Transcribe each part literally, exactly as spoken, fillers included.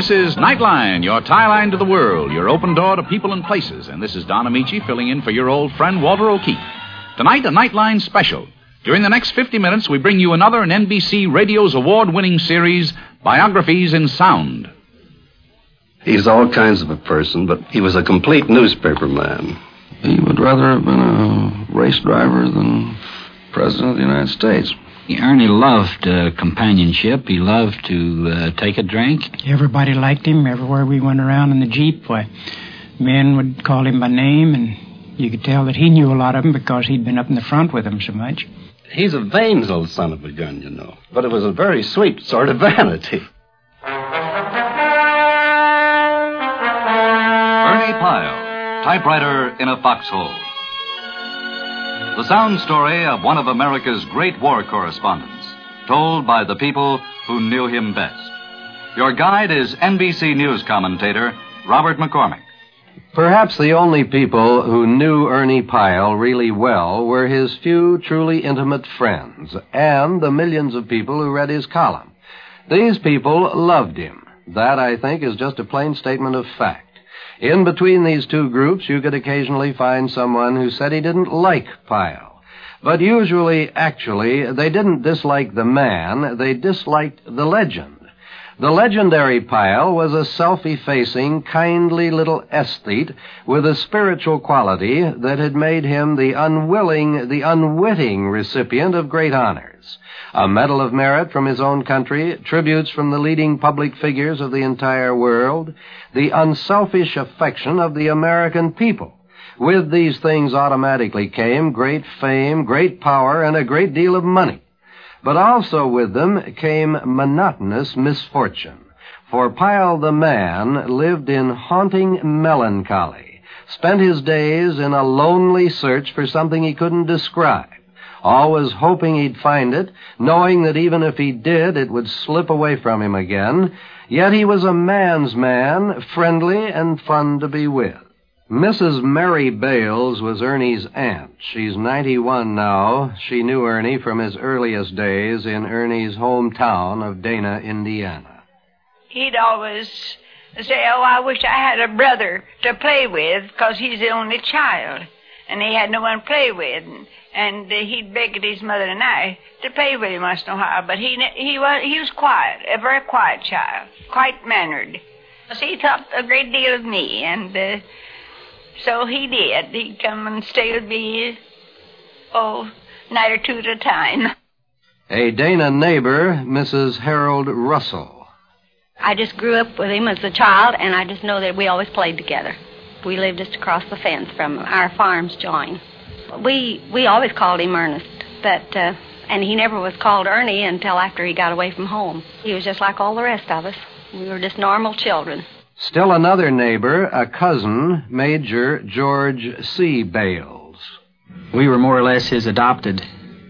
This is Nightline, your tie line to the world, your open door to people and places. And this is Don Amici filling in for your old friend Walter O'Keefe. Tonight, a Nightline special. During the next fifty minutes, we bring you another in N B C Radio's award-winning series, Biographies in Sound. He's all kinds of a person, but he was a complete newspaper man. He would rather have been a race driver than President of the United States. Ernie loved uh, companionship. He loved to uh, take a drink. Everybody liked him. Everywhere we went around in the Jeep, why, men would call him by name, and you could tell that he knew a lot of them because he'd been up in the front with them so much. He's a vain little son of a gun, you know. But it was a very sweet sort of vanity. Ernie Pyle, typewriter in a foxhole. The sound story of one of America's great war correspondents, told by the people who knew him best. Your guide is N B C News commentator Robert McCormick. Perhaps the only people who knew Ernie Pyle really well were his few truly intimate friends and the millions of people who read his column. These people loved him. That, I think, is just a plain statement of fact. In between these two groups, you could occasionally find someone who said he didn't like Pyle. But usually, actually, they didn't dislike the man, they disliked the legend. The legendary Pyle was a self-effacing, kindly little aesthete with a spiritual quality that had made him the unwilling, the unwitting recipient of great honors. A Medal of Merit from his own country, tributes from the leading public figures of the entire world, the unselfish affection of the American people. With these things automatically came great fame, great power, and a great deal of money. But also with them came monotonous misfortune. For Pyle the man lived in haunting melancholy, spent his days in a lonely search for something he couldn't describe, always hoping he'd find it, knowing that even if he did, it would slip away from him again. Yet he was a man's man, friendly and fun to be with. Missus Mary Bales was Ernie's aunt. She's ninety-one now. She knew Ernie from his earliest days in Ernie's hometown of Dana, Indiana. He'd always say, oh, I wish I had a brother to play with, because he's the only child, and he had no one to play with. And, and uh, he'd beg at his mother and I to play with him once in a while, but he he was he was quiet, a very quiet child, quite mannered. So he thought a great deal of me, and uh, so he did. He'd come and stay with me, oh, night or two at a time. A Dana neighbor, Missus Harold Russell. I just grew up with him as a child, and I just know that we always played together. We lived just across the fence from our farm's joint. We we always called him Ernest, but uh, and he never was called Ernie until after he got away from home. He was just like all the rest of us. We were just normal children. Still another neighbor, a cousin, Major George C. Bales. We were more or less his adopted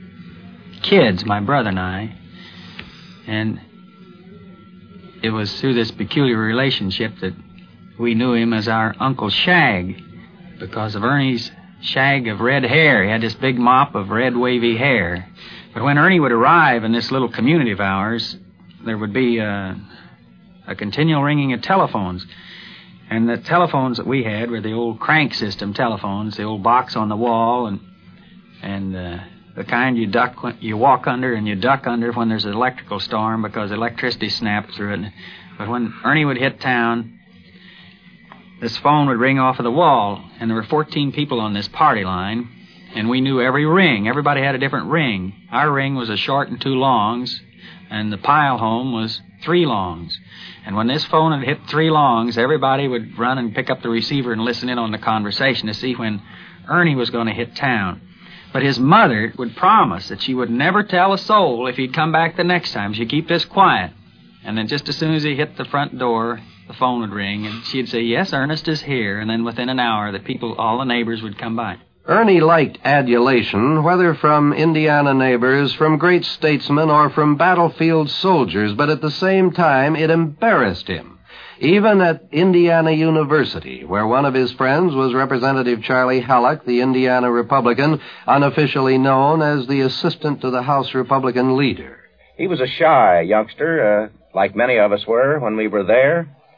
kids, my brother and I. And it was through this peculiar relationship that we knew him as our Uncle Shag, because of Ernie's shag of red hair. He had this big mop of red wavy hair. But when Ernie would arrive in this little community of ours, there would be a... a continual ringing of telephones. And the telephones that we had were the old crank system telephones, the old box on the wall, and and uh, the kind you duck, you walk under and you duck under when there's an electrical storm because electricity snapped through it. But when Ernie would hit town, this phone would ring off of the wall, and there were fourteen people on this party line, and we knew every ring. Everybody had a different ring. Our ring was a short and two longs, and the Pyle home was three longs. And when this phone had hit three longs, everybody would run and pick up the receiver and listen in on the conversation to see when Ernie was going to hit town. But his mother would promise that she would never tell a soul if he'd come back the next time. She'd keep this quiet. And then just as soon as he hit the front door, the phone would ring, and she'd say, yes, Ernest is here. And then within an hour, the people, all the neighbors would come by. Ernie liked adulation, whether from Indiana neighbors, from great statesmen, or from battlefield soldiers, but at the same time it embarrassed him. Even at Indiana University, where one of his friends was Representative Charlie Halleck, the Indiana Republican, unofficially known as the assistant to the House Republican leader. He was a shy youngster, uh, like many of us were when we were there.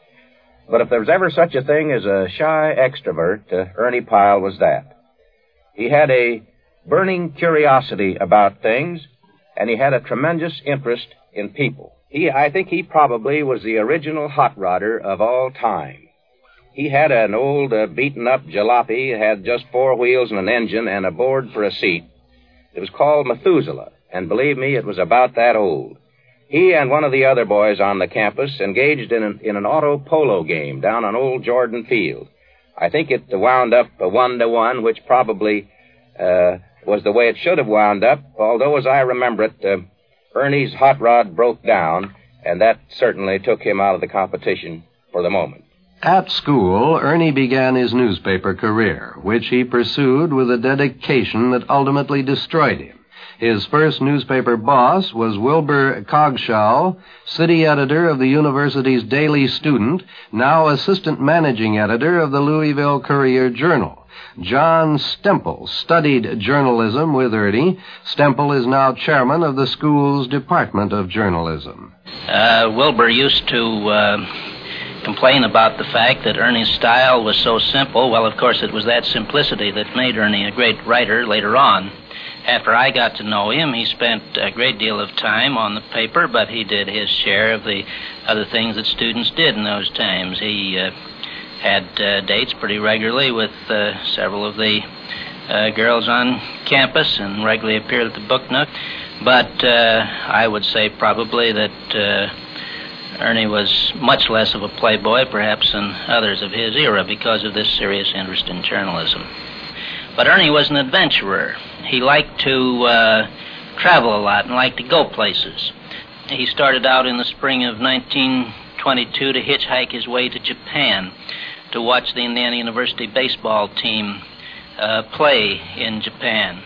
But if there was ever such a thing as a shy extrovert, uh, Ernie Pyle was that. He had a burning curiosity about things, and he had a tremendous interest in people. He, I think he probably was the original hot rodder of all time. He had an old uh, beaten-up jalopy, had just four wheels and an engine and a board for a seat. It was called Methuselah, and believe me, it was about that old. He and one of the other boys on the campus engaged in an, in an auto polo game down on Old Jordan Field. I think it wound up a one-to-one, which probably uh, was the way it should have wound up, although, as I remember it, uh, Ernie's hot rod broke down, and that certainly took him out of the competition for the moment. At school, Ernie began his newspaper career, which he pursued with a dedication that ultimately destroyed him. His first newspaper boss was Wilbur Coggeshall, city editor of the university's Daily Student, now assistant managing editor of the Louisville Courier-Journal. John Stemple studied journalism with Ernie. Stemple is now chairman of the school's Department of Journalism. Uh, Wilbur used to uh, complain about the fact that Ernie's style was so simple. Well, of course, it was that simplicity that made Ernie a great writer later on. After I got to know him, he spent a great deal of time on the paper, but he did his share of the other things that students did in those times. He uh, had uh, dates pretty regularly with uh, several of the uh, girls on campus and regularly appeared at the Book Nook. But uh, I would say probably that uh, Ernie was much less of a playboy, perhaps, than others of his era because of this serious interest in journalism. But Ernie was an adventurer. He liked to uh, travel a lot and liked to go places. He started out in the spring of nineteen twenty-two to hitchhike his way to Japan to watch the Indiana University baseball team uh, play in Japan.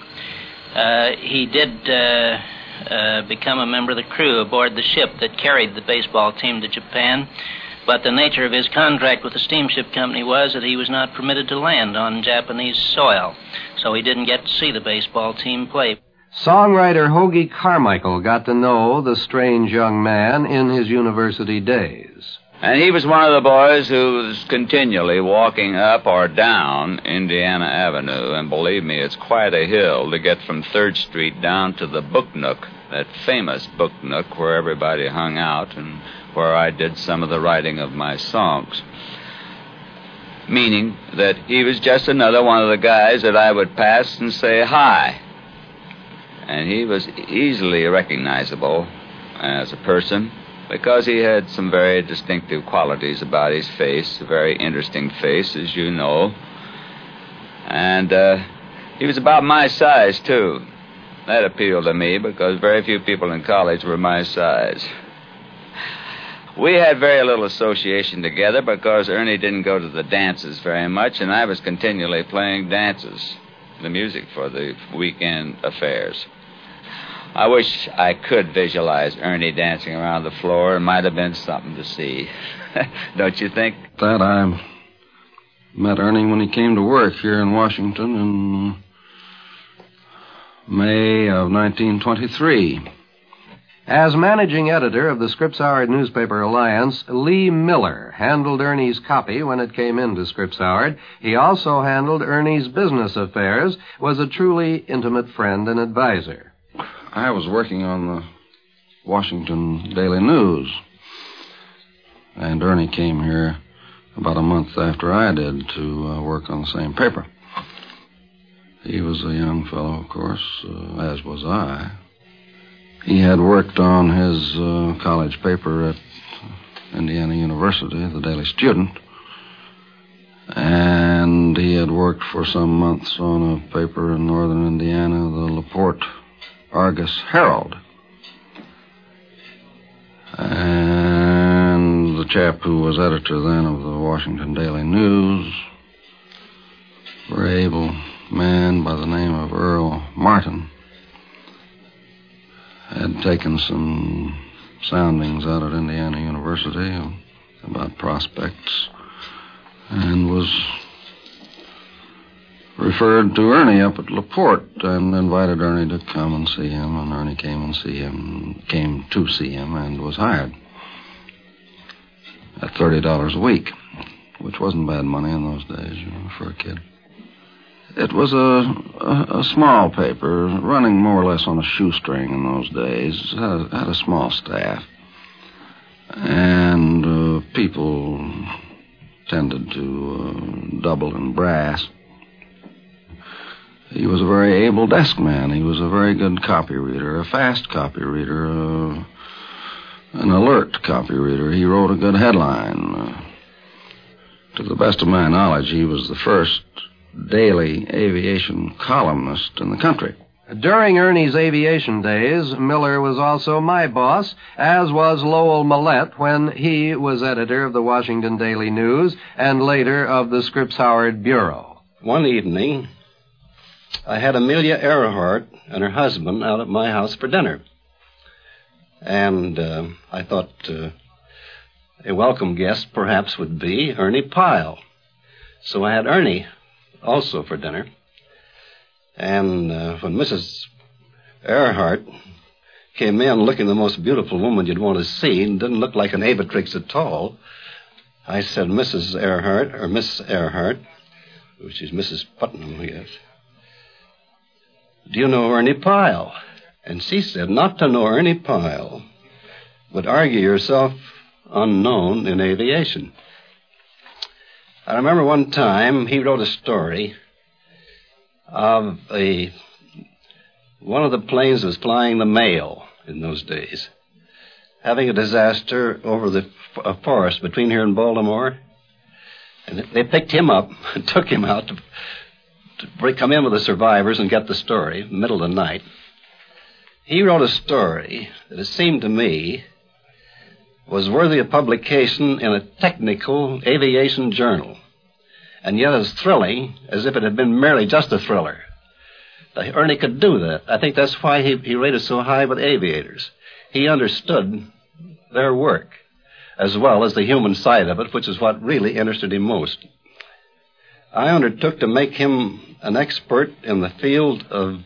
Uh, he did uh, uh, become a member of the crew aboard the ship that carried the baseball team to Japan, but the nature of his contract with the steamship company was that he was not permitted to land on Japanese soil, so he didn't get to see the baseball team play. Songwriter Hoagy Carmichael got to know the strange young man in his university days. And he was one of the boys who was continually walking up or down Indiana Avenue. And believe me, it's quite a hill to get from third Street down to the Book Nook, that famous Book Nook where everybody hung out and where I did some of the writing of my songs. Meaning that he was just another one of the guys that I would pass and say hi. And he was easily recognizable as a person, because he had some very distinctive qualities about his face, a very interesting face, as you know. And uh, he was about my size, too. That appealed to me, because very few people in college were my size. We had very little association together, because Ernie didn't go to the dances very much, and I was continually playing dances, the music for the weekend affairs. I wish I could visualize Ernie dancing around the floor. It might have been something to see. Don't you think? That I met Ernie when he came to work here in Washington in May of nineteen twenty-three. As managing editor of the Scripps Howard Newspaper Alliance, Lee Miller handled Ernie's copy when it came into Scripps Howard. He also handled Ernie's business affairs, was a truly intimate friend and advisor. I was working on the Washington Daily News, and Ernie came here about a month after I did to uh, work on the same paper. He was a young fellow, of course, uh, as was I. He had worked on his uh, college paper at Indiana University, the Daily Student, and he had worked for some months on a paper in northern Indiana, the LaPorte Argus Herald. And the chap who was editor then of the Washington Daily News, a very able man by the name of Earl Martin, had taken some soundings out at Indiana University about prospects and was referred to Ernie up at LaPorte and invited Ernie to come and see him, and Ernie came and see him, came to see him and was hired. at thirty dollars a week, which wasn't bad money in those days, you know, for a kid. It was a, a, a small paper, running more or less on a shoestring in those days. It had, had a small staff. And uh, people tended to uh, double in brass. He was a very able desk man. He was a very good copy reader, a fast copy reader, uh, an alert copy reader. He wrote a good headline. Uh, to the best of my knowledge, he was the first daily aviation columnist in the country. During Ernie's aviation days, Miller was also my boss, as was Lowell Millette when he was editor of the Washington Daily News and later of the Scripps Howard Bureau. One evening, I had Amelia Earhart and her husband out at my house for dinner. And uh, I thought uh, a welcome guest perhaps would be Ernie Pyle. So I had Ernie also for dinner. And uh, when Missus Earhart came in looking the most beautiful woman you'd want to see and didn't look like an aviatrix at all, I said, Missus Earhart, or Miss Earhart, which is Missus Putnam, I guess, do you know Ernie Pyle? And she said, not to know Ernie Pyle would argue yourself unknown in aviation. I remember one time he wrote a story of a one of the planes that was flying the mail in those days, having a disaster over the a forest between here and Baltimore. And they picked him up and took him out to, to break, come in with the survivors and get the story in the middle of the night. He wrote a story that it seemed to me was worthy of publication in a technical aviation journal, and yet as thrilling as if it had been merely just a thriller. Ernie could do that. I think that's why he, he rated so high with aviators. He understood their work, as well as the human side of it, which is what really interested him most. I undertook to make him an expert in the field of,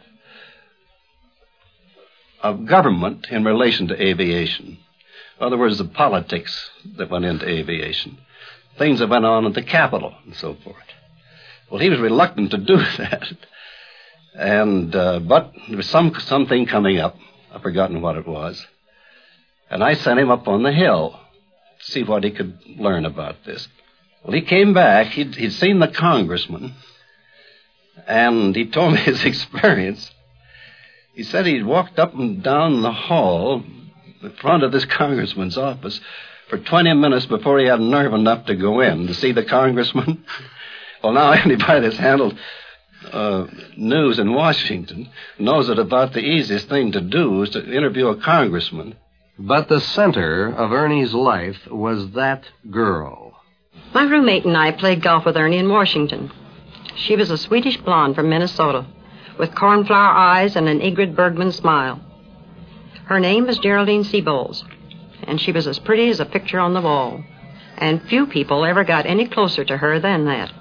of government in relation to aviation. In other words, the politics that went into aviation, things that went on at the Capitol and so forth. Well, he was reluctant to do that. And, uh, but there was some something coming up. I've forgotten what it was. And I sent him up on the hill to see what he could learn about this. Well, he came back. He'd, he'd seen the congressman, and he told me his experience. He said he'd walked up and down the hall in front of this congressman's office for twenty minutes before he had nerve enough to go in to see the congressman. Well, now anybody that's handled uh, news in Washington knows that about the easiest thing to do is to interview a congressman. But the center of Ernie's life was that girl. My roommate and I played golf with Ernie in Washington. She was a Swedish blonde from Minnesota, with cornflower eyes and an Ingrid Bergman smile. Her name was Geraldine Seabolds, and she was as pretty as a picture on the wall, and few people ever got any closer to her than that.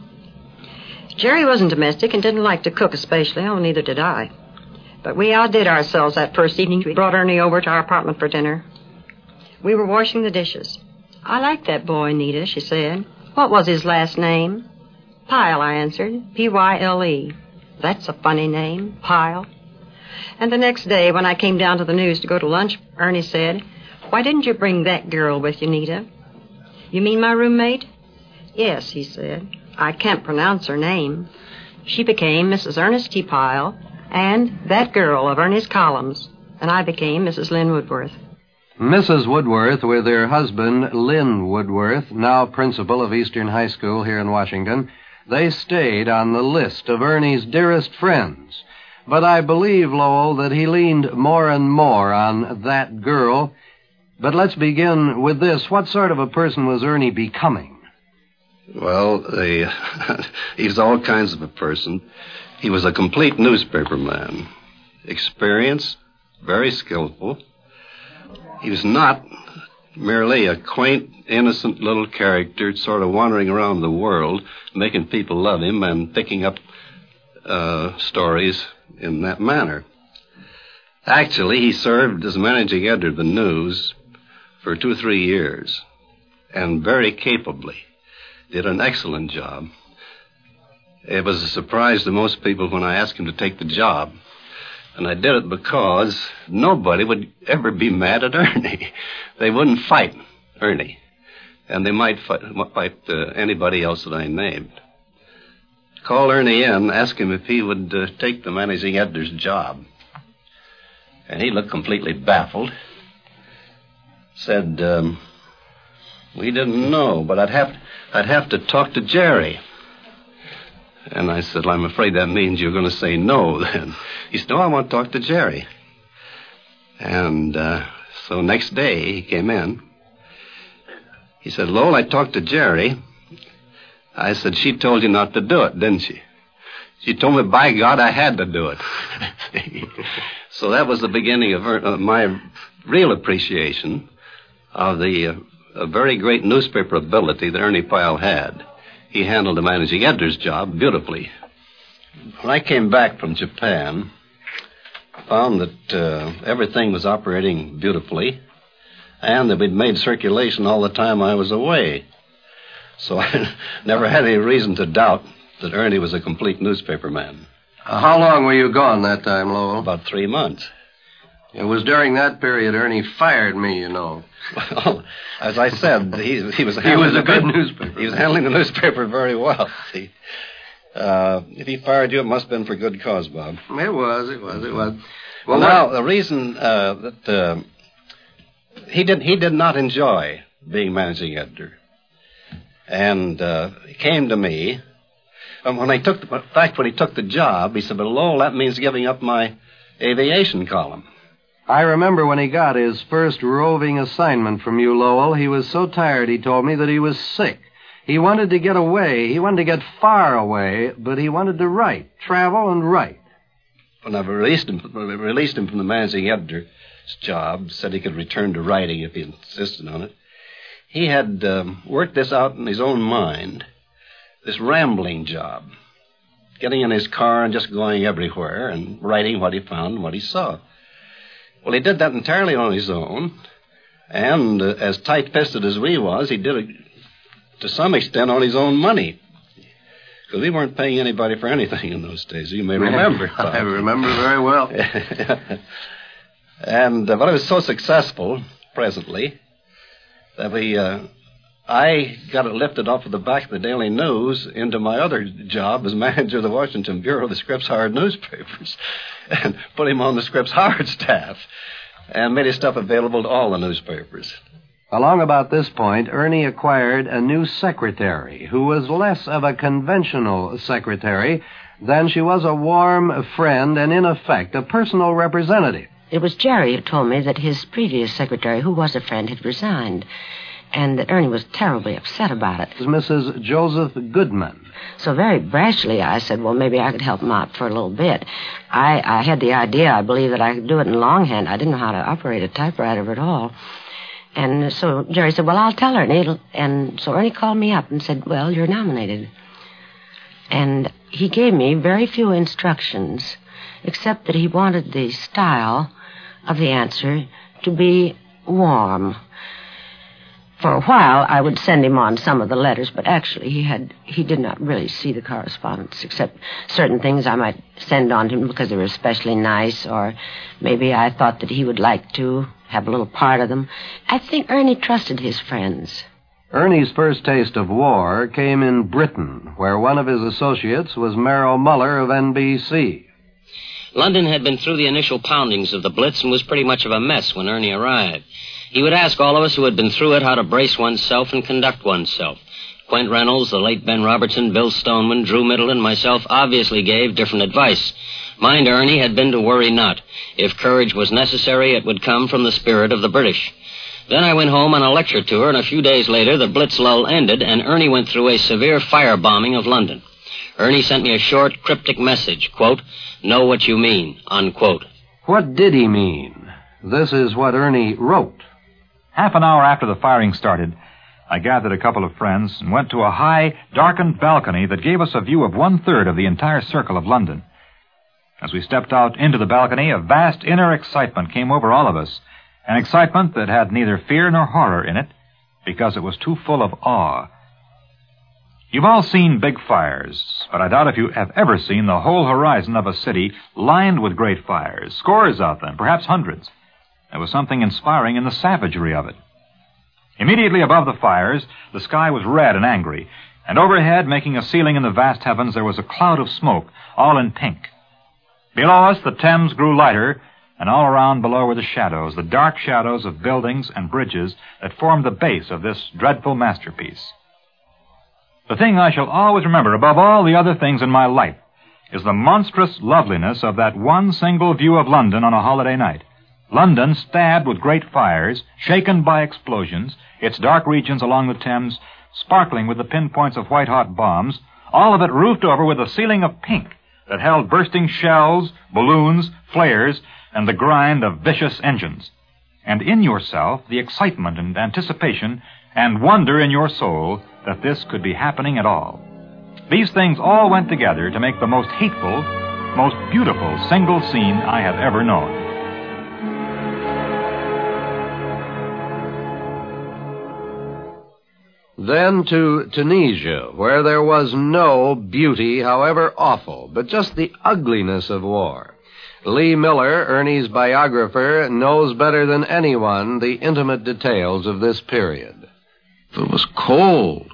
Jerry wasn't domestic and didn't like to cook especially, oh, neither did I. But we outdid ourselves that first evening. We brought Ernie over to our apartment for dinner. We were washing the dishes. I like that boy, Nita, she said. What was his last name? Pyle, I answered. P Y L E. That's a funny name, Pyle. And the next day, when I came down to the news to go to lunch, Ernie said, why didn't you bring that girl with you, Nita? You mean my roommate? Yes, he said. I can't pronounce her name. She became Missus Ernest T. Pyle, and that girl of Ernie's columns, and I became Missus Lynn Woodworth. Missus Woodworth, with her husband, Lynn Woodworth, now principal of Eastern High School here in Washington, they stayed on the list of Ernie's dearest friends. But I believe, Lowell, that he leaned more and more on that girl. But let's begin with this. What sort of a person was Ernie becoming? Well, the, he was all kinds of a person. He was a complete newspaper man. Experienced, very skillful. He was not merely a quaint, innocent little character sort of wandering around the world, making people love him and picking up uh, stories in that manner. Actually, he served as managing editor of the News for two or three years. and very capably. Did an excellent job. It was a surprise to most people when I asked him to take the job. And I did it because nobody would ever be mad at Ernie. They wouldn't fight Ernie. And they might fight, fight uh, anybody else that I named. Called Ernie in, asked him if he would uh, take the managing editor's job. And he looked completely baffled. Said, um, we didn't know, but I'd have, I'd have to talk to Jerry. And I said, well, I'm afraid that means you're going to say no then. He said, no, I want to talk to Jerry. And uh, so next day he came in. He said, Lowell, I talked to Jerry. I said, she told you not to do it, didn't she? She told me, by God, I had to do it. So that was the beginning of her, uh, my real appreciation of the uh, a very great newspaper ability that Ernie Pyle had. He handled the managing editor's job beautifully. When I came back from Japan, I found that uh, everything was operating beautifully and that we'd made circulation all the time I was away. So I never had any reason to doubt that Ernie was a complete newspaper man. Uh, how long were you gone that time, Lowell? About three months. It was during that period Ernie fired me, you know. Well, as I said, he, he was he was a good the, newspaper. He was handling the newspaper very well. See, uh, if he fired you, it must have been for good cause, Bob. It was, it was, it was. Well, well now the reason uh, that uh, he did he did not enjoy being managing editor, and uh, he came to me. And when I took, the, in fact, when he took the job, he said, "But Lowell, that means giving up my aviation column." I remember when he got his first roving assignment from you, Lowell, he was so tired, he told me, that he was sick. He wanted to get away. He wanted to get far away, but he wanted to write, travel and write. When I released him, released him from the managing editor's job, said he could return to writing if he insisted on it, he had um, worked this out in his own mind, this rambling job, getting in his car and just going everywhere and writing what he found and what he saw. Well, he did that entirely on his own, and uh, as tight-fisted as we was, he did it to some extent on his own money. Because we weren't paying anybody for anything in those days. You may remember. I remember very well. and uh, but it was so successful, presently, that we, uh, I got it lifted off of the back of the Daily News into my other job as manager of the Washington Bureau of the Scripps Howard newspapers, and put him on the Scripps Howard staff, and made his stuff available to all the newspapers. Along about this point, Ernie acquired a new secretary who was less of a conventional secretary than she was a warm friend and, in effect, a personal representative. It was Jerry who told me that his previous secretary, who was a friend, had resigned, and that Ernie was terribly upset about it. It was Missus Joseph Goodman. So very brashly, I said, well, maybe I could help him out for a little bit. I, I had the idea, I believe, that I could do it in longhand. I didn't know how to operate a typewriter at all. And so Jerry said, well, I'll tell Ernie. And so Ernie called me up and said, well, you're nominated. And he gave me very few instructions, except that he wanted the style of the answer to be warm. For a while, I would send him on some of the letters, but actually he had he did not really see the correspondence, except certain things I might send on to him because they were especially nice, or maybe I thought that he would like to have a little part of them. I think Ernie trusted his friends. Ernie's first taste of war came in Britain, where one of his associates was Merrill Muller of N B C. London had been through the initial poundings of the Blitz and was pretty much of a mess when Ernie arrived. He would ask all of us who had been through it how to brace oneself and conduct oneself. Quint Reynolds, the late Ben Robertson, Bill Stoneman, Drew Middleton, and myself obviously gave different advice. Mine to Ernie had been to worry not. If courage was necessary, it would come from the spirit of the British. Then I went home on a lecture tour, and a few days later the Blitz lull ended, and Ernie went through a severe firebombing of London. Ernie sent me a short, cryptic message, quote, know what you mean, unquote. What did he mean? This is what Ernie wrote. Half an hour after the firing started, I gathered a couple of friends and went to a high, darkened balcony that gave us a view of one-third of the entire circle of London. As we stepped out into the balcony, a vast inner excitement came over all of us, an excitement that had neither fear nor horror in it. because it was too full of awe. You've all seen big fires, but I doubt if you have ever seen the whole horizon of a city lined with great fires, scores of them, perhaps hundreds. There was something inspiring in the savagery of it. Immediately above the fires, the sky was red and angry, and overhead, making a ceiling in the vast heavens, there was a cloud of smoke, all in pink. Below us, the Thames grew lighter, and all around below were the shadows, the dark shadows of buildings and bridges that formed the base of this dreadful masterpiece. The thing I shall always remember above all the other things in my life is the monstrous loveliness of that one single view of London on a holiday night. London stabbed with great fires, shaken by explosions, its dark regions along the Thames sparkling with the pinpoints of white-hot bombs, all of it roofed over with a ceiling of pink that held bursting shells, balloons, flares, and the grind of vicious engines. And in yourself, the excitement and anticipation and wonder in your soul that this could be happening at all. These things all went together to make the most hateful, most beautiful single scene I have ever known. Then to Tunisia, where there was no beauty, however awful, but just the ugliness of war. Lee Miller, Ernie's biographer, knows better than anyone the intimate details of this period. It was cold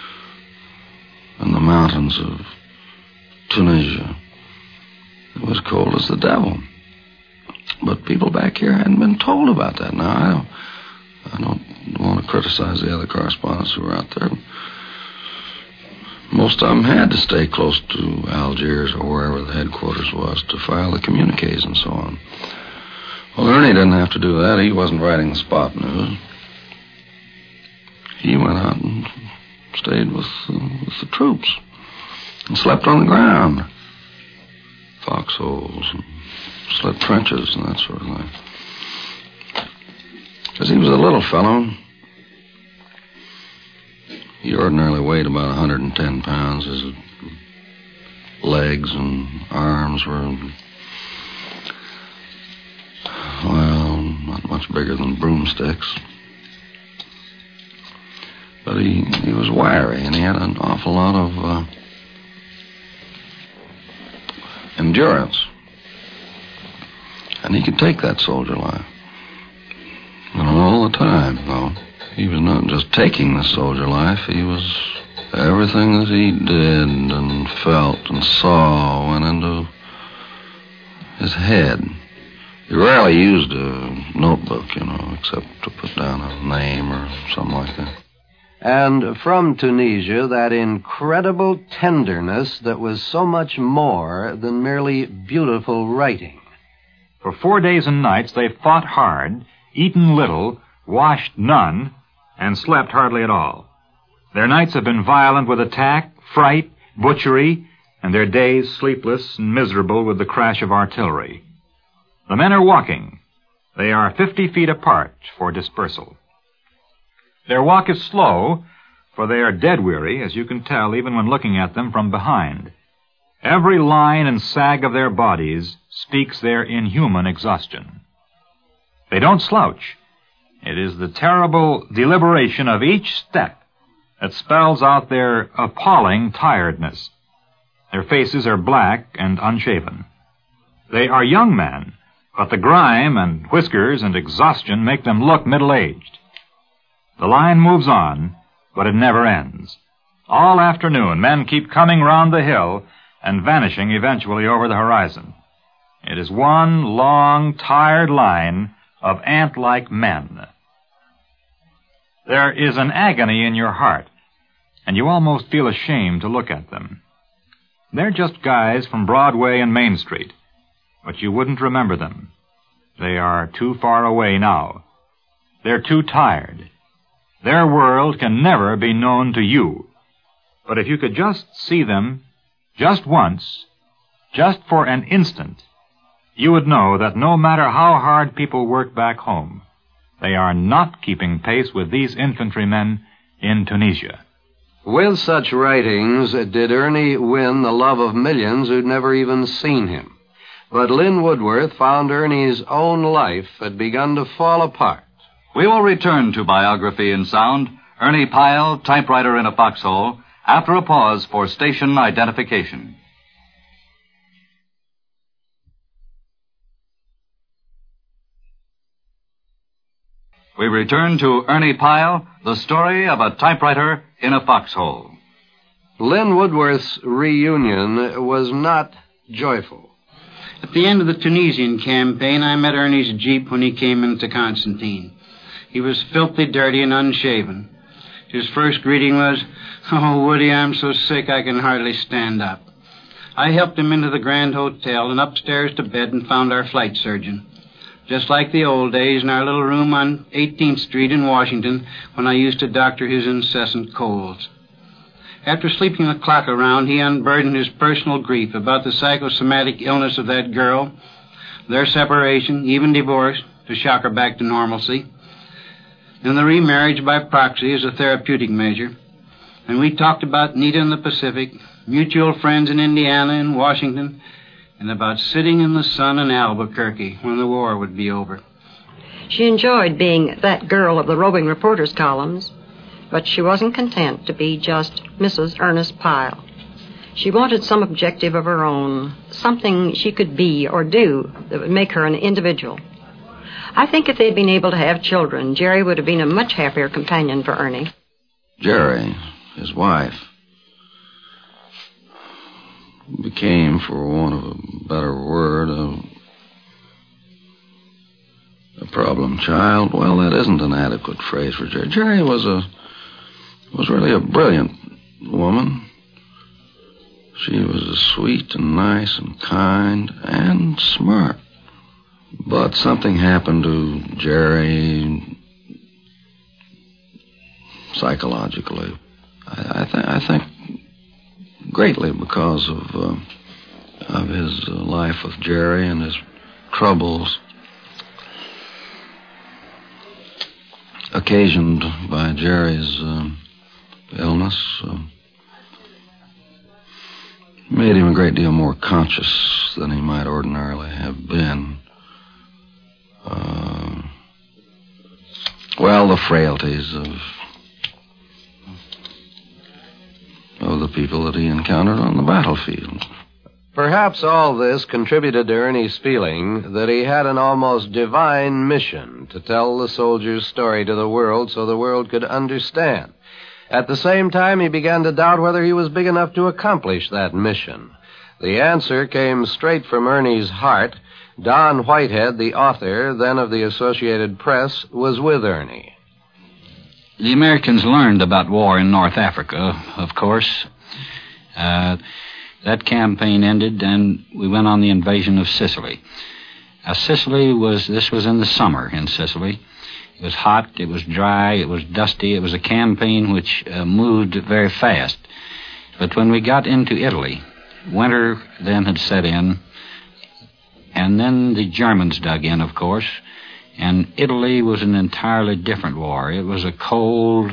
in the mountains of Tunisia. It was cold as the devil. But people back here hadn't been told about that. Now, I don't, I don't want to criticize the other correspondents who were out there. Most of them had to stay close to Algiers or wherever the headquarters was to file the communiques and so on. Well, Ernie didn't have to do that. He wasn't writing the spot news. He went out and stayed with, uh, with the troops and slept on the ground. Foxholes and slit trenches and that sort of thing. Because he was a little fellow. He ordinarily weighed about one hundred ten pounds. His legs and arms were, well, not much bigger than broomsticks. But he, he was wiry, and he had an awful lot of uh, endurance. And he could take that soldier life. And all the time, though. He was not just taking the soldier life. He was... Everything that he did and felt and saw went into his head. He rarely used a notebook, you know, except to put down a name or something like that. And from Tunisia, that incredible tenderness that was so much more than merely beautiful writing. For four days and nights, they fought hard, eaten little, washed none, and slept hardly at all. Their nights have been violent with attack, fright, butchery, and their days sleepless and miserable with the crash of artillery. The men are walking. They are fifty feet apart for dispersal. Their walk is slow, for they are dead weary, as you can tell even when looking at them from behind. Every line and sag of their bodies speaks their inhuman exhaustion. They don't slouch. It is the terrible deliberation of each step that spells out their appalling tiredness. Their faces are black and unshaven. They are young men, but the grime and whiskers and exhaustion make them look middle-aged. The line moves on, but it never ends. All afternoon, men keep coming round the hill and vanishing eventually over the horizon. It is one long, tired line of ant-like men. There is an agony in your heart, and you almost feel ashamed to look at them. They're just guys from Broadway and Main Street, but you wouldn't remember them. They are too far away now. They're too tired. Their world can never be known to you. But if you could just see them, just once, just for an instant, you would know that no matter how hard people work back home, they are not keeping pace with these infantrymen in Tunisia. With such writings, did Ernie win the love of millions who'd never even seen him. But Lynn Woodworth found Ernie's own life had begun to fall apart. We will return to Biography in Sound Ernie Pyle, typewriter in a foxhole, after a pause for station identification. We return to Ernie Pyle, the story of a typewriter in a foxhole. Lynn Woodworth's reunion was not joyful. At the end of the Tunisian campaign, I met Ernie's Jeep when he came into Constantine. He was filthy dirty and unshaven. His first greeting was, "Oh, Woody, I'm so sick I can hardly stand up." I helped him into the Grand Hotel and upstairs to bed and found our flight surgeon. Just like the old days in our little room on eighteenth Street in Washington when I used to doctor his incessant colds. After sleeping the clock around, he unburdened his personal grief about the psychosomatic illness of that girl, their separation, even divorce, to shock her back to normalcy, and the remarriage by proxy as a therapeutic measure. And we talked about Nita in the Pacific, mutual friends in Indiana and Washington, and about sitting in the sun in Albuquerque when the war would be over. She enjoyed being that girl of the roving reporters' columns, but she wasn't content to be just Missus Ernest Pyle. She wanted some objective of her own, something she could be or do that would make her an individual. I think if they'd been able to have children, Jerry would have been a much happier companion for Ernie. Jerry, his wife, became, for want of a better word, a, a problem child. Well, that isn't an adequate phrase for Jerry. Jerry was a was really a brilliant woman. She was sweet and nice and kind and smart. But something happened to Jerry psychologically. I, I, th- I think greatly because of uh, of his uh, life with Jerry and his troubles occasioned by Jerry's uh, illness. Uh, made him a great deal more conscious than he might ordinarily have been. Uh, well, the frailties of of the people that he encountered on the battlefield. Perhaps all this contributed to Ernie's feeling that he had an almost divine mission to tell the soldier's story to the world so the world could understand. At the same time, he began to doubt whether he was big enough to accomplish that mission. The answer came straight from Ernie's heart. Don Whitehead, the author, then of the Associated Press, was with Ernie. The Americans learned about war in North Africa, of course. Uh, that campaign ended, and we went on the invasion of Sicily. Now, Sicily was, this was in the summer in Sicily. It was hot, it was dry, it was dusty. It was a campaign which uh, moved very fast. But when we got into Italy, winter then had set in, and then the Germans dug in, of course. And Italy was an entirely different war. It was a cold,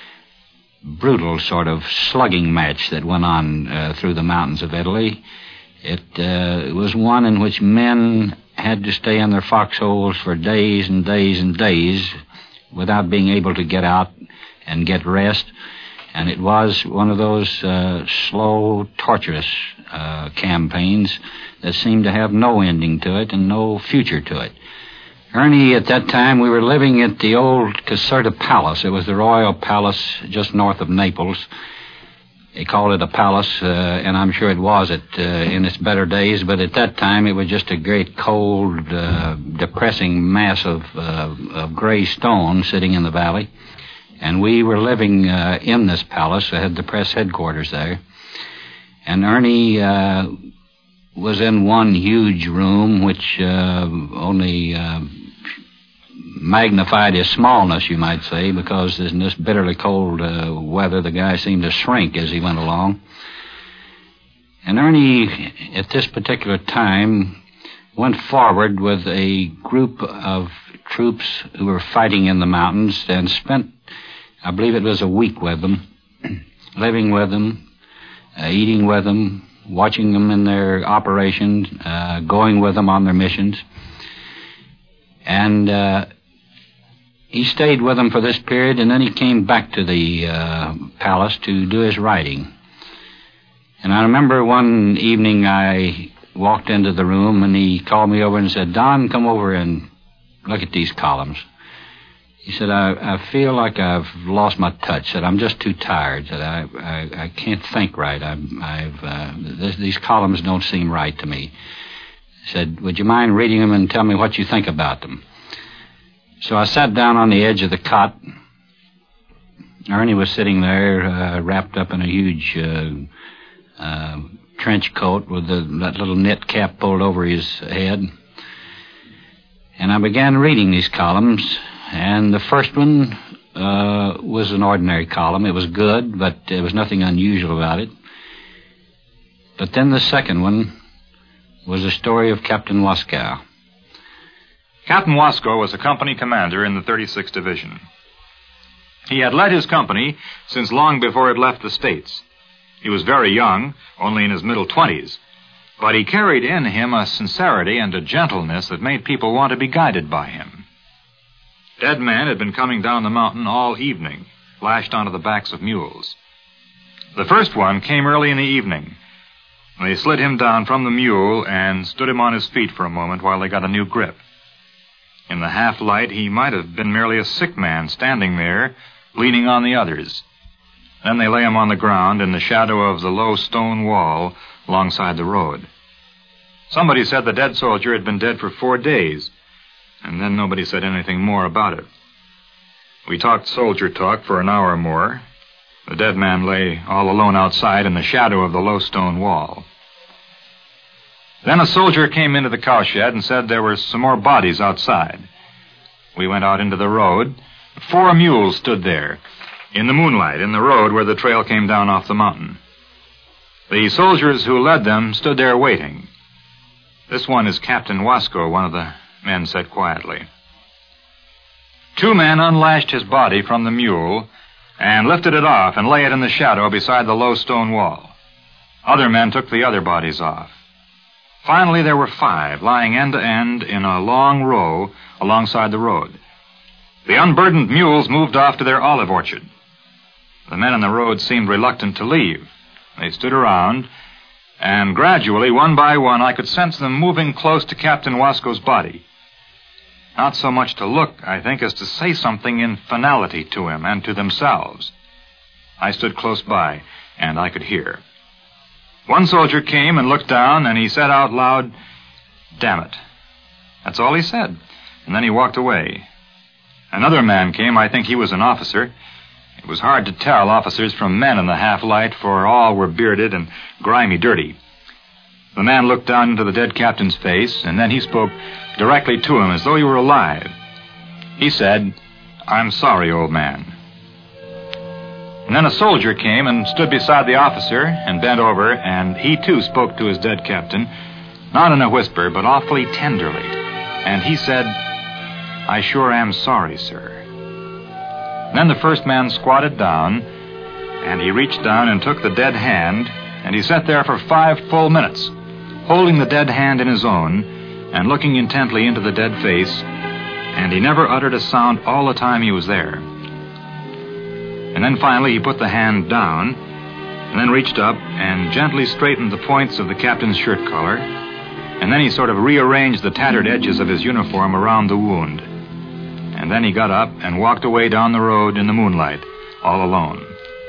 brutal sort of slugging match that went on uh, through the mountains of Italy. It, uh, it was one in which men had to stay in their foxholes for days and days and days without being able to get out and get rest. And it was one of those uh, slow, torturous uh, campaigns that seemed to have no ending to it and no future to it. Ernie, at that time, we were living at the old Caserta Palace. It was the royal palace just north of Naples. They called it a palace, uh, and I'm sure it was it uh, in its better days, but at that time it was just a great cold, uh, depressing mass of, uh, of gray stone sitting in the valley. And we were living uh, in this palace. I had the press headquarters there. And Ernie uh, was in one huge room, which uh, only uh, magnified his smallness, you might say, because in this bitterly cold uh, weather, the guy seemed to shrink as he went along. And Ernie, at this particular time, went forward with a group of troops who were fighting in the mountains and spent, I believe it was a week with them, living with them, uh, eating with them, watching them in their operations, uh, going with them on their missions. And uh, he stayed with them for this period, and then he came back to the uh, palace to do his writing. And I remember one evening I walked into the room, and he called me over and said, Don, come over and look at these columns. He said, I, I feel like I've lost my touch, that I'm just too tired, that I, I, I can't think right. I'm, I've uh, this, these columns don't seem right to me. He said, would you mind reading them and tell me what you think about them? So I sat down on the edge of the cot. Ernie was sitting there, uh, wrapped up in a huge uh, uh, trench coat with the, that little knit cap pulled over his head. And I began reading these columns. And the first one uh, was an ordinary column. It was good, but there was nothing unusual about it. But then the second one was the story of Captain Wascow. Captain Wascow was a company commander in the thirty-sixth Division. He had led his company since long before it left the States. He was very young, only in his middle twenties, but he carried in him a sincerity and a gentleness that made people want to be guided by him. Dead men had been coming down the mountain all evening, lashed onto the backs of mules. The first one came early in the evening. They slid him down from the mule and stood him on his feet for a moment while they got a new grip. In the half-light, he might have been merely a sick man standing there, leaning on the others. Then they lay him on the ground in the shadow of the low stone wall alongside the road. Somebody said the dead soldier had been dead for four days, and then nobody said anything more about it. We talked soldier talk for an hour or more. The dead man lay all alone outside in the shadow of the low stone wall. Then a soldier came into the cowshed and said there were some more bodies outside. We went out into the road. Four mules stood there, in the moonlight, in the road where the trail came down off the mountain. The soldiers who led them stood there waiting. This one is Captain Wascow, one of the men said quietly. Two men unlashed his body from the mule and lifted it off and lay it in the shadow beside the low stone wall. Other men took the other bodies off. Finally, there were five lying end to end in a long row alongside the road. The unburdened mules moved off to their olive orchard. The men on the road seemed reluctant to leave. They stood around, and gradually, one by one, I could sense them moving close to Captain Wascow's body. Not so much to look, I think, as to say something in finality to him and to themselves. I stood close by, and I could hear. One soldier came and looked down, and he said out loud, "Damn it." That's all he said, and then he walked away. Another man came. I think he was an officer. It was hard to tell officers from men in the half-light, for all were bearded and grimy dirty. The man looked down into the dead captain's face, and then he spoke directly to him as though he were alive. He said, "I'm sorry, old man." And then a soldier came and stood beside the officer and bent over, and he too spoke to his dead captain, not in a whisper, but awfully tenderly. And he said, "I sure am sorry, sir." And then the first man squatted down, and he reached down and took the dead hand, and he sat there for five full minutes, holding the dead hand in his own and looking intently into the dead face, and he never uttered a sound all the time he was there. And then finally he put the hand down, and then reached up and gently straightened the points of the captain's shirt collar, and then he sort of rearranged the tattered edges of his uniform around the wound. And then he got up and walked away down the road in the moonlight, all alone.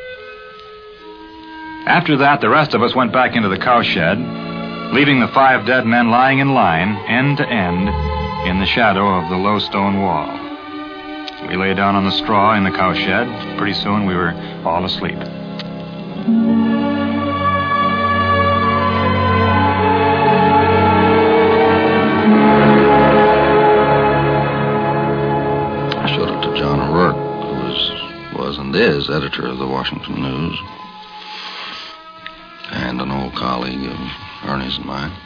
After that, the rest of us went back into the cowshed, leaving the five dead men lying in line, end to end, in the shadow of the low stone wall. We lay down on the straw in the cowshed. Pretty soon we were all asleep. I showed it to John O'Rourke, who was, was and is editor of the Washington News, and an old colleague of Ernie's and mine.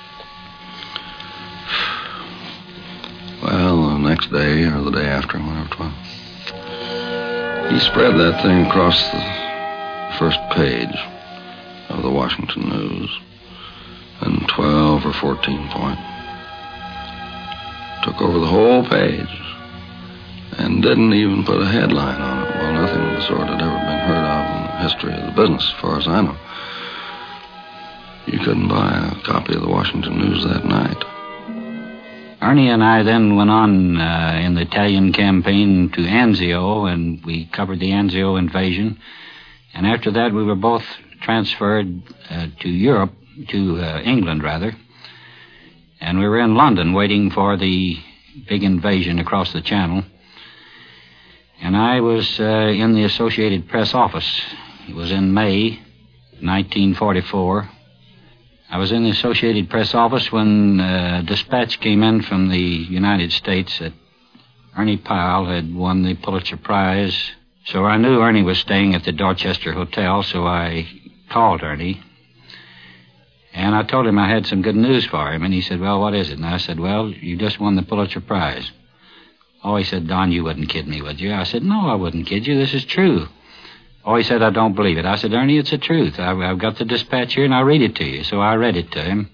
Well, the next day, or the day after, whatever it was, he spread that thing across the first page of the Washington News in twelve or fourteen point. Took over the whole page. and didn't even put a headline on it. Well, nothing of the sort had ever been heard of in the history of the business, as far as I know. You couldn't buy a copy of the Washington News that night. Ernie and I then went on uh, in the Italian campaign to Anzio, and we covered the Anzio invasion. And after that, we were both transferred uh, to Europe, to uh, England, rather. And we were in London waiting for the big invasion across the Channel. And I was uh, in the Associated Press office. It was in May nineteen forty-four. I was in the Associated Press office when a dispatch came in from the United States that Ernie Pyle had won the Pulitzer Prize. So I knew Ernie was staying at the Dorchester Hotel, so I called Ernie. And I told him I had some good news for him. And he said, well, what is it? And I said, well, you just won the Pulitzer Prize. Oh, he said, Don, you wouldn't kid me, would you? I said, no, I wouldn't kid you. This is true. Oh, he said, I don't believe it. I said, Ernie, it's the truth. I've, I've got the dispatch here, and I'll read it to you. So I read it to him.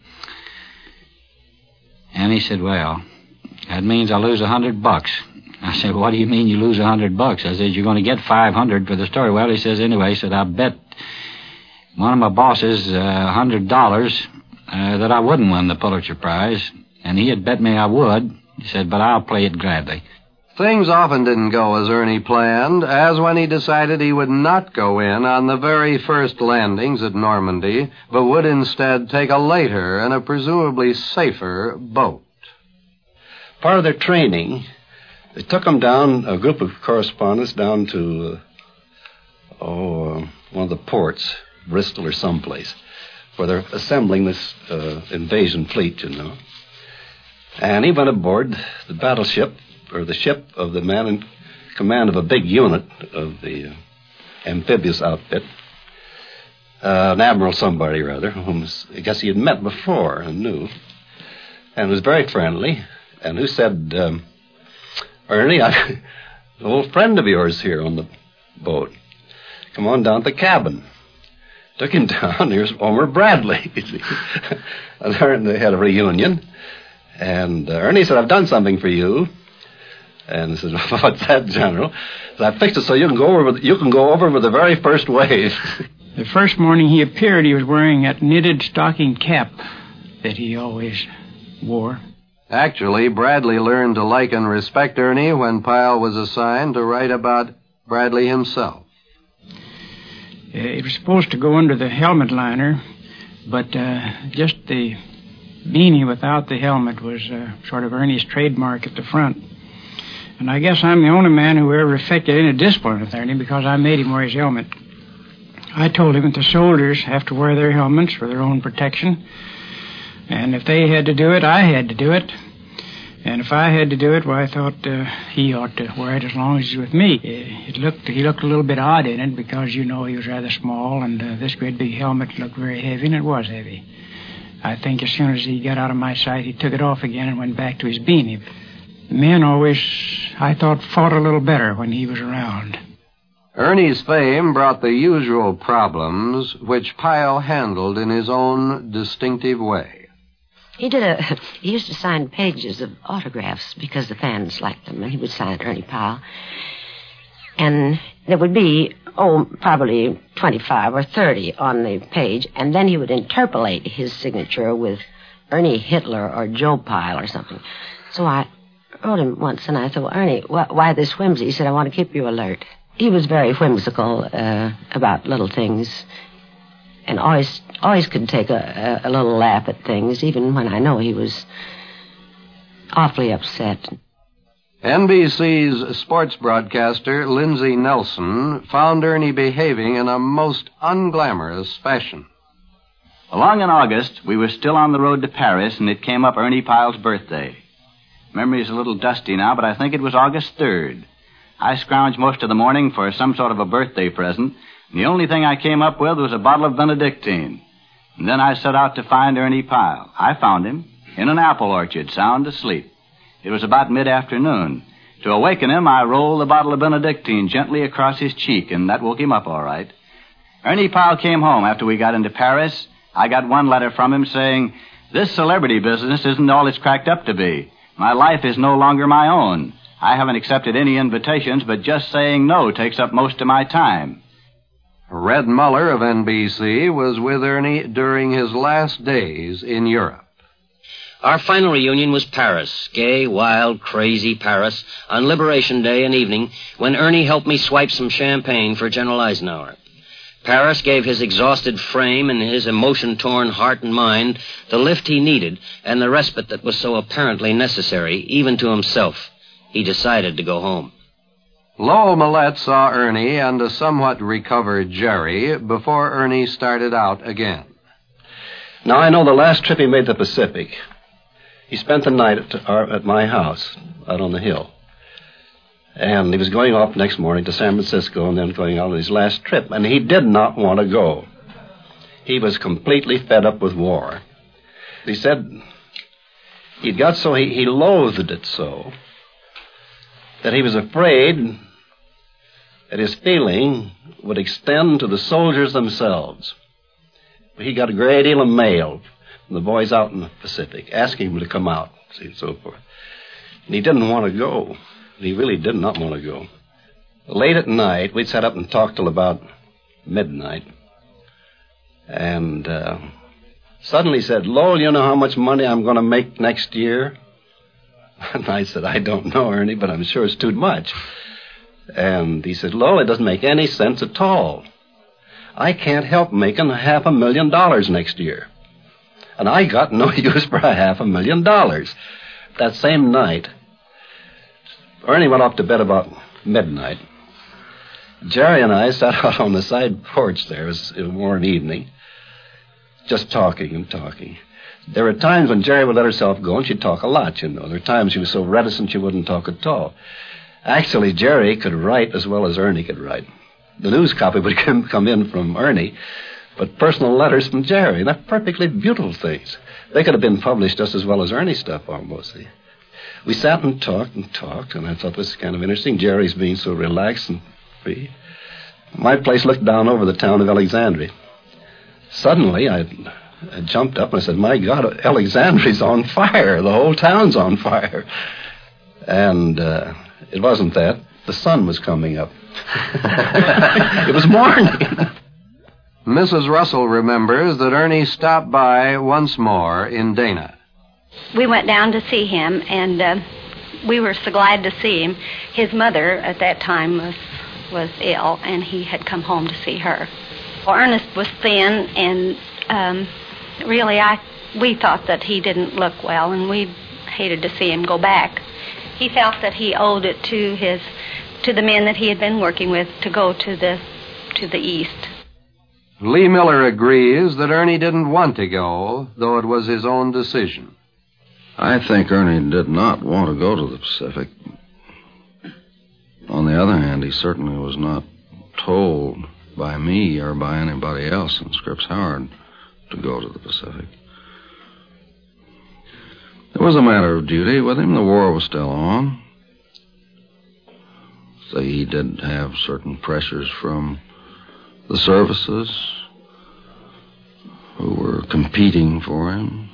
And he said, well, that means I lose a hundred bucks. I said, what do you mean you lose a hundred bucks? I said, you're going to get five hundred for the story. Well, he says, anyway, he said, I bet one of my bosses a uh, hundred dollars uh, that I wouldn't win the Pulitzer Prize. And he had bet me I would. He said, but I'll play it gladly. Things often didn't go as Ernie planned, as when he decided he would not go in on the very first landings at Normandy, but would instead take a later and a presumably safer boat. Part of their training, they took them down, a group of correspondents, down to, uh, oh, uh, one of the ports, Bristol or someplace, where they're assembling this uh, invasion fleet, you know. And he went aboard the battleship, or the ship of the man in command of a big unit of the uh, amphibious outfit, uh, an admiral somebody, rather, whom I guess he had met before and knew, and was very friendly, and who said, um, Ernie, I, an old friend of yours here on the boat. Come on down to the cabin. Took him down. Here's Homer Bradley. And they had a reunion. And uh, Ernie said, I've done something for you. And he said, what's that, General? So I fixed it so you can go over with, you can go over with the very first wave. The first morning he appeared, he was wearing that knitted stocking cap that he always wore. Actually, Bradley learned to like and respect Ernie when Pyle was assigned to write about Bradley himself. Uh, it was supposed to go under the helmet liner, but uh, just the beanie without the helmet was uh, sort of Ernie's trademark at the front. And I guess I'm the only man who ever affected any discipline with Ernie because I made him wear his helmet. I told him that the soldiers have to wear their helmets for their own protection. And if they had to do it, I had to do it. And if I had to do it, well, I thought uh, he ought to wear it as long as he's with me. It looked, he looked a little bit odd in it because, you know, he was rather small, and uh, this great big helmet looked very heavy, and it was heavy. I think as soon as he got out of my sight, he took it off again and went back to his beanie. The men always, I thought, fought a little better when he was around. Ernie's fame brought the usual problems, which Pyle handled in his own distinctive way. He did a. He used to sign pages of autographs because the fans liked them, and he would sign Ernie Pyle. And there would be, oh, probably twenty-five or thirty on the page, and then he would interpolate his signature with Ernie Hitler or Joe Pyle or something. So I wrote him once, and I thought, well, Ernie, wh- why this whimsy? He said, I want to keep you alert. He was very whimsical uh, about little things, and always always could take a, a, a little laugh at things, even when I know he was awfully upset. N B C's sports broadcaster, Lindsey Nelson, found Ernie behaving in a most unglamorous fashion. Along in August, we were still on the road to Paris, and it came up Ernie Pyle's birthday. Memory's a little dusty now, but I think it was August third. I scrounged most of the morning for some sort of a birthday present, and the only thing I came up with was a bottle of Benedictine. And then I set out to find Ernie Pyle. I found him in an apple orchard, sound asleep. It was about mid-afternoon. To awaken him, I rolled the bottle of Benedictine gently across his cheek, and that woke him up all right. Ernie Pyle came home after we got into Paris. I got one letter from him saying, this celebrity business isn't all it's cracked up to be. My life is no longer my own. I haven't accepted any invitations, but just saying no takes up most of my time. Red Muller of N B C was with Ernie during his last days in Europe. Our final reunion was Paris, gay, wild, crazy Paris, on Liberation Day and evening, when Ernie helped me swipe some champagne for General Eisenhower. Paris gave his exhausted frame and his emotion-torn heart and mind the lift he needed and the respite that was so apparently necessary, even to himself. He decided to go home. Lowell Millette saw Ernie and a somewhat recovered Jerry before Ernie started out again. Now, I know the last trip he made to the Pacific, he spent the night at, our, at my house out on the hill. And he was going off next morning to San Francisco and then going out on his last trip. And he did not want to go. He was completely fed up with war. He said he'd got so, he, he loathed it so, that he was afraid that his feeling would extend to the soldiers themselves. He got a great deal of mail from the boys out in the Pacific asking him to come out, see, and so forth. And he didn't want to go. He really did not want to go. Late at night, we'd sat up and talked till about midnight. And uh, suddenly he said, Lowell, you know how much money I'm going to make next year? And I said, I don't know, Ernie, but I'm sure it's too much. And he said, Lowell, it doesn't make any sense at all. I can't help making a half a million dollars next year. And I got no use for a half a million dollars. That same night, Ernie went off to bed about midnight. Jerry and I sat out on the side porch there. It was a warm evening, just talking and talking. There were times when Jerry would let herself go, and she'd talk a lot, you know. There were times she was so reticent she wouldn't talk at all. Actually, Jerry could write as well as Ernie could write. The news copy would come, come in from Ernie, but personal letters from Jerry. And they're perfectly beautiful things. They could have been published just as well as Ernie's stuff, almost. We sat and talked and talked, and I thought this was kind of interesting. Jerry's being so relaxed and free. My place looked down over the town of Alexandria. Suddenly, I... I jumped up and I said, my God, Alexandria's on fire. The whole town's on fire. And uh, it wasn't that. The sun was coming up. It was morning. Missus Russell remembers that Ernie stopped by once more in Dana. We went down to see him, and uh, we were so glad to see him. His mother at that time was, was ill, and he had come home to see her. Well, Ernest was thin, and... Um, Really, I we thought that he didn't look well, and we hated to see him go back. He felt that he owed it to his to the men that he had been working with to go to the to the east. Lee Miller agrees that Ernie didn't want to go, though it was his own decision. I think Ernie did not want to go to the Pacific. On the other hand, he certainly was not told by me or by anybody else in Scripps Howard to go to the Pacific. It was a matter of duty with him. The war was still on. So he did have certain pressures from the services who were competing for him.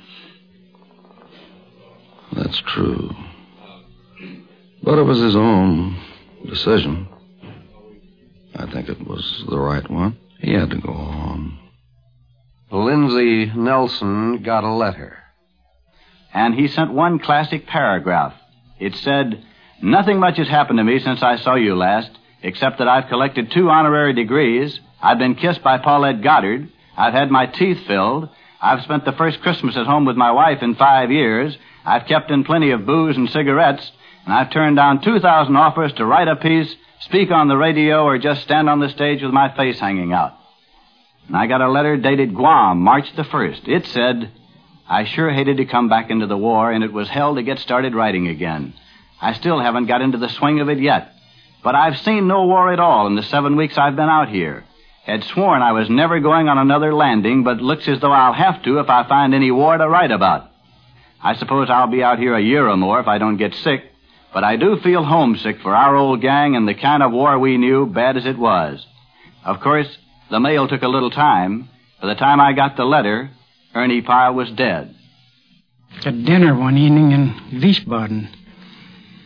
That's true. But it was his own decision. I think it was the right one. He had to go on. Lindsay Nelson got a letter. And he sent one classic paragraph. It said, nothing much has happened to me since I saw you last, except that I've collected two honorary degrees. I've been kissed by Paulette Goddard. I've had my teeth filled. I've spent the first Christmas at home with my wife in five years. I've kept in plenty of booze and cigarettes. And I've turned down two thousand offers to write a piece, speak on the radio, or just stand on the stage with my face hanging out. And I got a letter dated Guam, March the first. It said, I sure hated to come back into the war, and it was hell to get started writing again. I still haven't got into the swing of it yet. But I've seen no war at all in the seven weeks I've been out here. Had sworn I was never going on another landing, but looks as though I'll have to if I find any war to write about. I suppose I'll be out here a year or more if I don't get sick, but I do feel homesick for our old gang and the kind of war we knew, bad as it was. Of course, the mail took a little time. By the time I got the letter, Ernie Pyle was dead. At dinner one evening in Wiesbaden,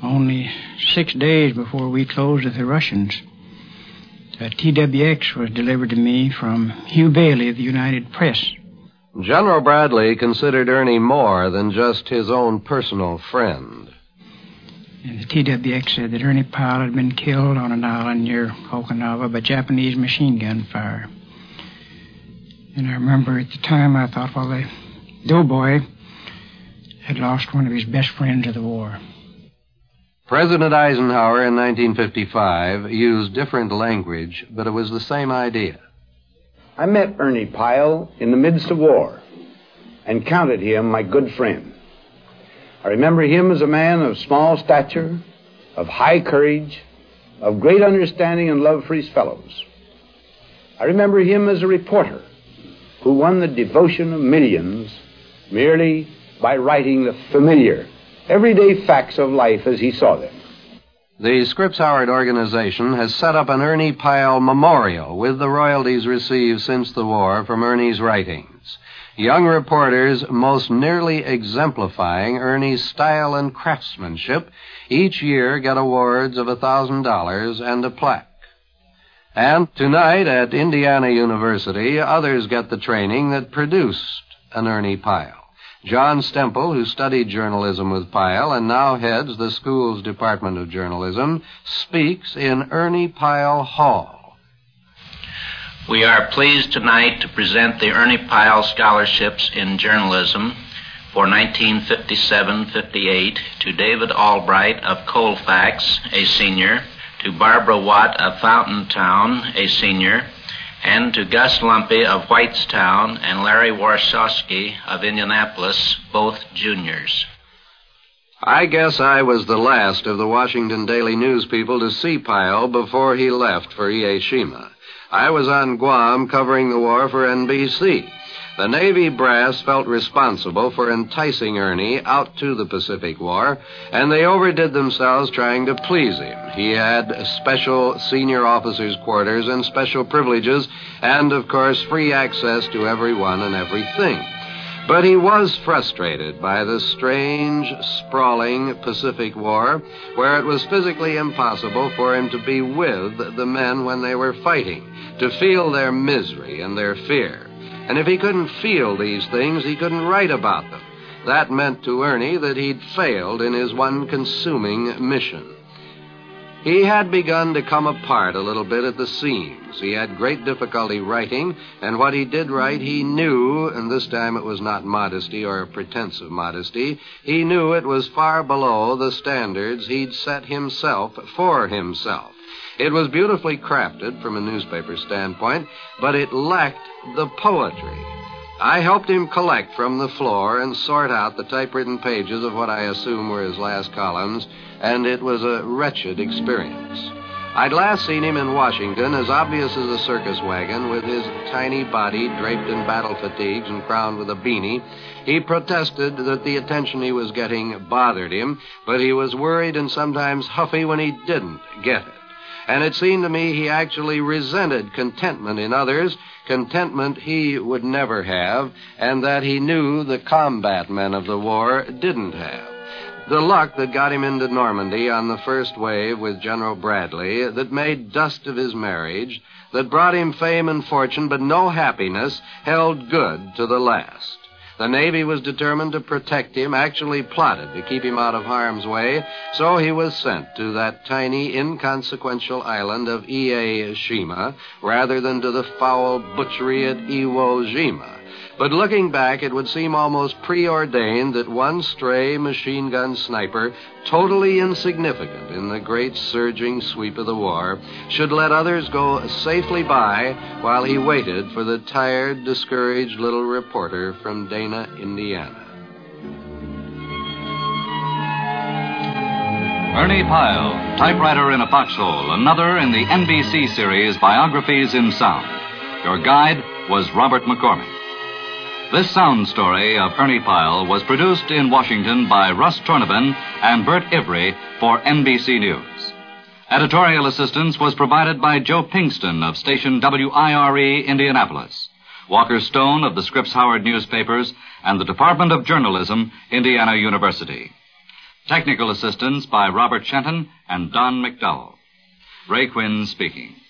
only six days before we closed with the Russians. A T W X was delivered to me from Hugh Bailey of the United Press. General Bradley considered Ernie more than just his own personal friend. And the T W X said that Ernie Pyle had been killed on an island near Okinawa by Japanese machine gun fire. And I remember at the time I thought, well, the doughboy had lost one of his best friends of the war. President Eisenhower in nineteen fifty-five used different language, but it was the same idea. I met Ernie Pyle in the midst of war and counted him my good friend. I remember him as a man of small stature, of high courage, of great understanding and love for his fellows. I remember him as a reporter who won the devotion of millions merely by writing the familiar, everyday facts of life as he saw them. The Scripps Howard organization has set up an Ernie Pyle memorial with the royalties received since the war from Ernie's writings. Young reporters most nearly exemplifying Ernie's style and craftsmanship each year get awards of one thousand dollars and a plaque. And tonight at Indiana University, others get the training that produced an Ernie Pyle. John Stemple, who studied journalism with Pyle and now heads the school's Department of Journalism, speaks in Ernie Pyle Hall. We are pleased tonight to present the Ernie Pyle Scholarships in Journalism for nineteen fifty-seven fifty-eight to David Albright of Colfax, a senior, to Barbara Watt of Fountaintown, a senior, and to Gus Lumpy of Whitestown and Larry Warshawski of Indianapolis, both juniors. I guess I was the last of the Washington Daily News people to see Pyle before he left for Ie Shima. I was on Guam covering the war for N B C. The Navy brass felt responsible for enticing Ernie out to the Pacific War, and they overdid themselves trying to please him. He had special senior officers' quarters and special privileges, and, of course, free access to everyone and everything. But he was frustrated by the strange, sprawling Pacific War, where it was physically impossible for him to be with the men when they were fighting, to feel their misery and their fear. And if he couldn't feel these things, he couldn't write about them. That meant to Ernie that he'd failed in his one consuming mission. He had begun to come apart a little bit at the seams. He had great difficulty writing, and what he did write he knew, and this time it was not modesty or a pretense of modesty, he knew it was far below the standards he'd set himself for himself. It was beautifully crafted from a newspaper standpoint, but it lacked the poetry. I helped him collect from the floor and sort out the typewritten pages of what I assume were his last columns, and it was a wretched experience. I'd last seen him in Washington, as obvious as a circus wagon, with his tiny body draped in battle fatigues and crowned with a beanie. He protested that the attention he was getting bothered him, but he was worried and sometimes huffy when he didn't get it. And it seemed to me he actually resented contentment in others, contentment he would never have, and that he knew the combat men of the war didn't have. The luck that got him into Normandy on the first wave with General Bradley, that made dust of his marriage, that brought him fame and fortune but no happiness, held good to the last. The Navy was determined to protect him, actually plotted to keep him out of harm's way, so he was sent to that tiny, inconsequential island of Ie Shima, rather than to the foul butchery at Iwo Jima. But looking back, it would seem almost preordained that one stray machine gun sniper, totally insignificant in the great surging sweep of the war, should let others go safely by while he waited for the tired, discouraged little reporter from Dana, Indiana. Ernie Pyle, Typewriter in a Foxhole, another in the N B C series Biographies in Sound. Your guide was Robert McCormick. This sound story of Ernie Pyle was produced in Washington by Russ Tornabin and Bert Ivry for N B C News. Editorial assistance was provided by Joe Pinkston of station W I R E, Indianapolis, Walker Stone of the Scripps Howard newspapers, and the Department of Journalism, Indiana University. Technical assistance by Robert Shenton and Don McDowell. Ray Quinn speaking.